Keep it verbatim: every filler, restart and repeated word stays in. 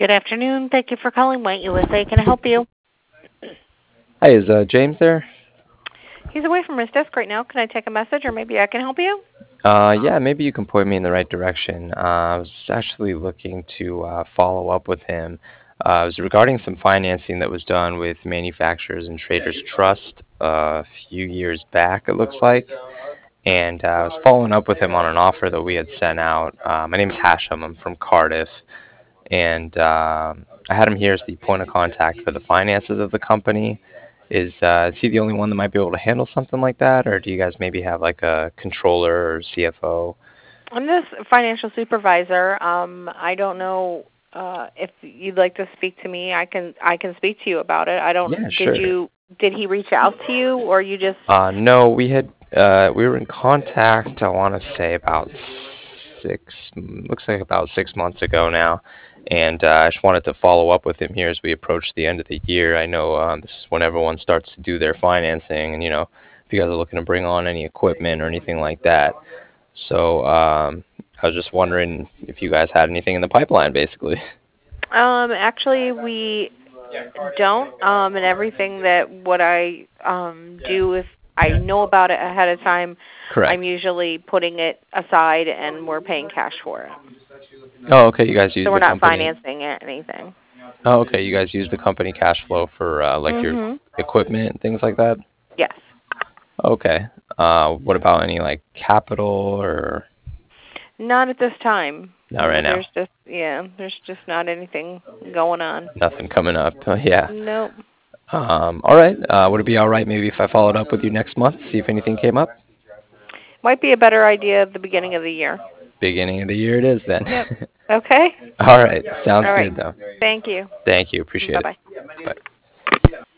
Good afternoon. Thank you for calling White U S A. Can I help you? Hi, is uh, James there? He's away from his desk right now. Can I take a message or maybe I can help you? Uh, yeah, maybe you can point me in the right direction. Uh, I was actually looking to uh, follow up with him. Uh, it was regarding some financing that was done with Manufacturers and Traders Trust uh, a few years back, it looks like. And uh, I was following up with him on an offer that we had sent out. Uh, my name's Hashem. I'm from Cardiff. And um I had him here as the point of contact for the finances of the company. Is uh, is he the only one that might be able to handle something like that, or do you guys maybe have like a controller or C F O? I'm this financial supervisor. Um, I don't know uh, if you'd like to speak to me. I can I can speak to you about it. I don't. Yeah, Did sure. you did he reach out to you or you just? Uh, no, we had uh, we were in contact. I want to say about six, looks like about six months ago now, and uh, I just wanted to follow up with him here as we approach the end of the year. I know um, this is when everyone starts to do their financing, and you know, if you guys are looking to bring on any equipment or anything like that. So um, I was just wondering if you guys had anything in the pipeline, basically. Um, actually, we don't. Um, and everything that what I um do if I know about it ahead of time, Correct. I'm usually putting it aside and we're paying cash for it. Oh, okay. You guys use So we're the not company. financing it, anything. Oh, okay. You guys use the company cash flow for uh, like your Mhm. equipment and things like that. Yes. Okay. Uh, what about any like capital or Not at this time. not right now? There's just yeah, there's just not anything going on. Nothing coming up. Uh, yeah. Nope. Um, all right. Uh, would it be all right maybe if I followed up with you next month, see if anything came up? Might be a better idea at the beginning of the year. Beginning of the year it is then. Yep. Okay. All right. Sounds All right. good though. Thank you. Thank you. Appreciate Bye it. bye. Bye.